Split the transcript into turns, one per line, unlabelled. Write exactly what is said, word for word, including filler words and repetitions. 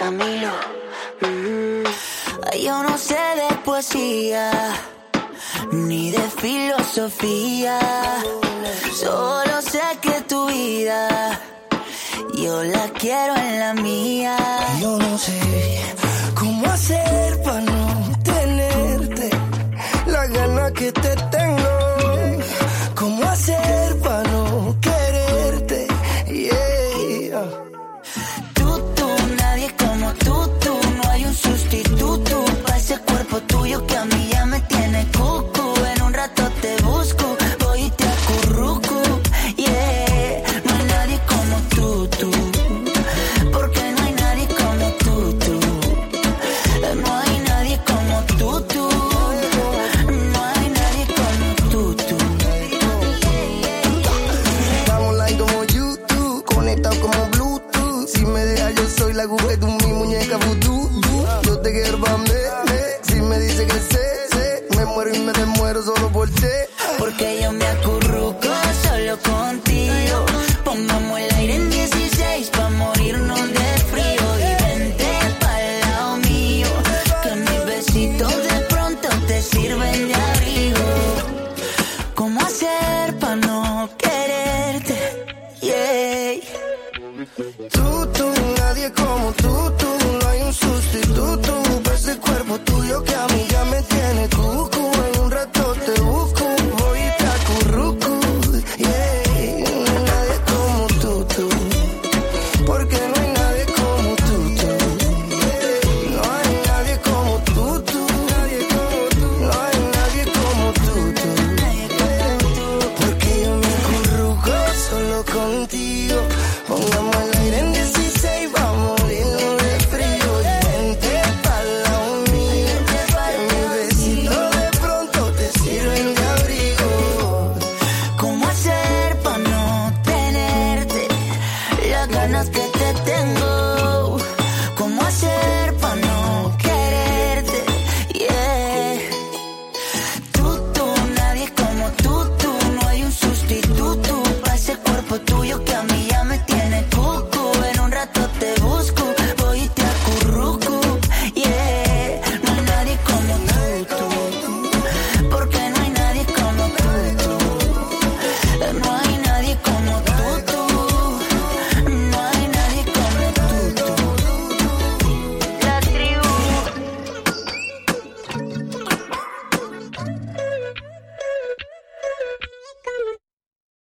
Camilo. Mm. Yo no sé de poesía ni de filosofía, solo sé que tu vida yo la quiero en la mía.
Yo no sé cómo hacer para no tenerte, la gana que te tengo. Cómo hacer para no quererte, yeah.
Tú, tú, nadie como tú, tú. No hay un sustituto para ese cuerpo tuyo que a mí ya me tiene cucu. En un rato te busco, voy y te acurruco, yeah. No hay nadie como tú, tú. Porque no hay nadie como tú, tú. No hay nadie como tú, tú. No hay nadie como tú, tú.
Vamos like como YouTube, conectado como Bluetooth. Si me dejas yo soy la aguja de tu mi muñeca vudú. Yo te quiero pa' mí, si me dice que sé, sé, me muero y me desmuero solo por ti.
Porque yo me acurruco solo contigo. Pongamos el aire en dieciséis pa' morirnos de frío. Y vente pa'l lado mío, que mis besitos de pronto te sirven de abrigo. ¿Cómo hacer pa' no quererte? Yeah.
Tú, tú, nadie como tú, tú. No hay un sustituto para ese cuerpo tuyo que a mí ya me tiene cucu. En un rato te busco, voy y te acurruco, yeah. No hay nadie como tú, tú. Porque no hay nadie como tú, tú. No hay nadie como tú, tú. No hay nadie como tú, tú. Porque yo me acurruco solo contigo.